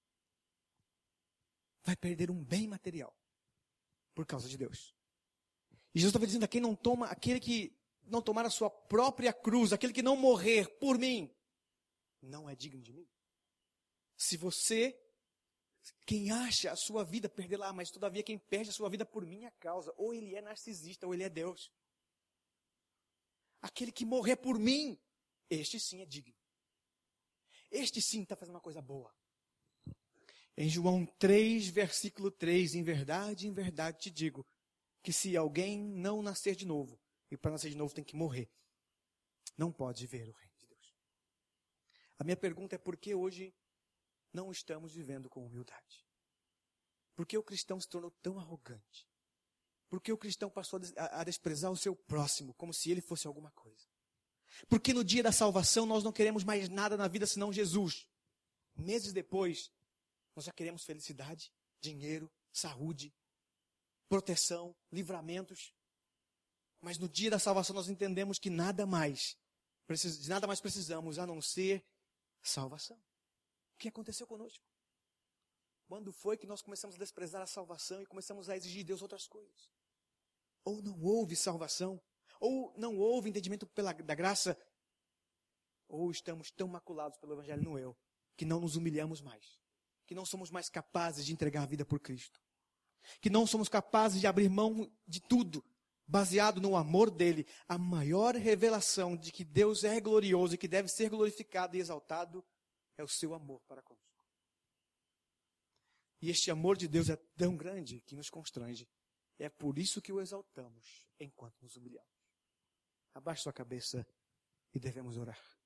vai perder um bem material por causa de Deus. E Jesus estava dizendo a quem não toma, aquele que não tomar a sua própria cruz, aquele que não morrer por mim, não é digno de mim. Se você Quem acha a sua vida perder lá, mas todavia quem perde a sua vida por minha causa, ou ele é narcisista, ou ele é Deus. Aquele que morrer por mim, este sim é digno. Este sim está fazendo uma coisa boa. Em João três, versículo três, em verdade, em verdade te digo, que se alguém não nascer de novo, e para nascer de novo tem que morrer, não pode ver o reino de Deus. A minha pergunta é por que hoje não estamos vivendo com humildade? Por que o cristão se tornou tão arrogante? Por que o cristão passou a desprezar o seu próximo, como se ele fosse alguma coisa? Porque no dia da salvação nós não queremos mais nada na vida senão Jesus. Meses depois, nós já queremos felicidade, dinheiro, saúde, proteção, livramentos. Mas no dia da salvação nós entendemos que nada mais, de nada mais precisamos a não ser salvação. que aconteceu conosco? Quando foi que nós começamos a desprezar a salvação e começamos a exigir de Deus outras coisas? Ou não houve salvação? Ou não houve entendimento pela, da graça? Ou estamos tão maculados pelo Evangelho no eu, que não nos humilhamos mais? Que não somos mais capazes de entregar a vida por Cristo? Que não somos capazes de abrir mão de tudo, baseado no amor dele? A maior revelação de que Deus é glorioso e que deve ser glorificado e exaltado é o seu amor para conosco. E este amor de Deus é tão grande que nos constrange. É por isso que o exaltamos enquanto nos humilhamos. Abaixe sua cabeça e devemos orar.